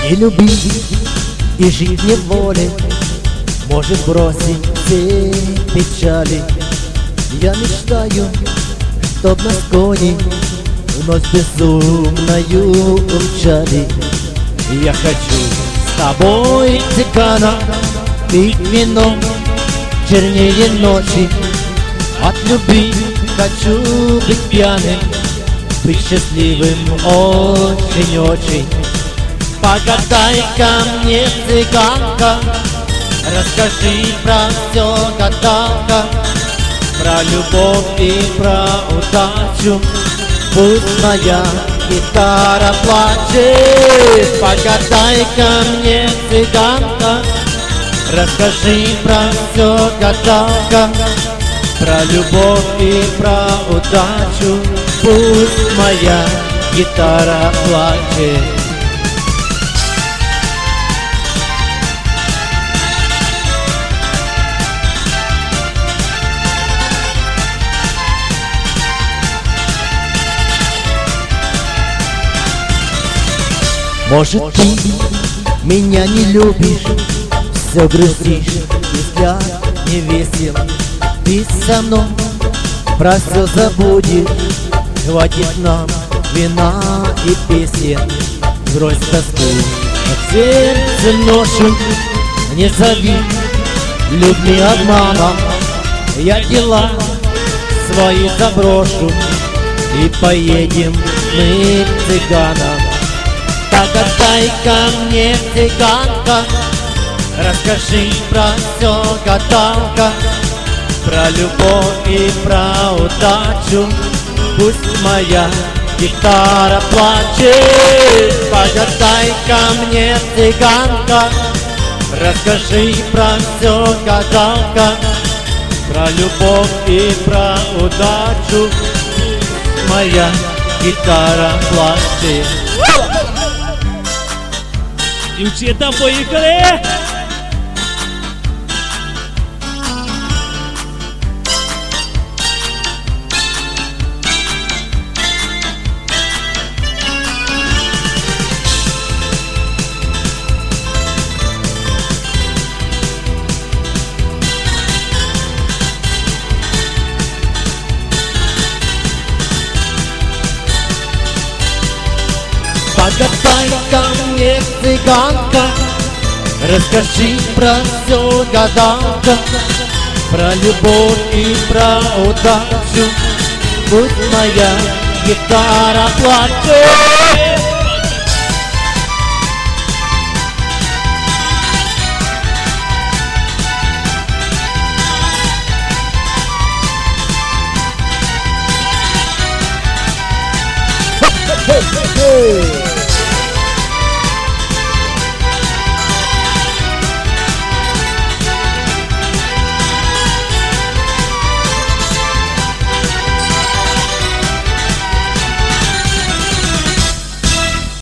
Не любить и жить в неволе, может бросить все печали. Я мечтаю, чтоб нас кони вновь безумною умчали. Я хочу с тобой, цыгана, пить вино чернее ночи. От любви хочу быть пьяным, быть счастливым очень-очень. Погадай-ка мне, цыганка, расскажи про все, гадалка, про любовь и про удачу. Пусть моя гитара плачет. Погадай-ка мне, цыганка, расскажи про все, гадалка, про любовь и про удачу. Пусть моя гитара плачет. Может, ты меня не любишь, все грустишь, и взгляд не весел. Ты со мной про все забудешь, хватит нам вина и песен. Брось тоску, от сердца ношу, не зови людьми обманом. Я дела свои заброшу, и поедем мы к цыганам. Погадай-ка мне, цыганка, расскажи про все, гадалка, про любовь и про удачу. Пусть моя гитара плачет. Погадай-ка мне, цыганка, расскажи про все, гадалка, про любовь и про удачу. Моя гитара плачет. Дівчата, поїхали! Погадай-ка мне, цыганка, расскажи про все, гадалка, про любовь и про удачу. Пусть моя гитара плачет.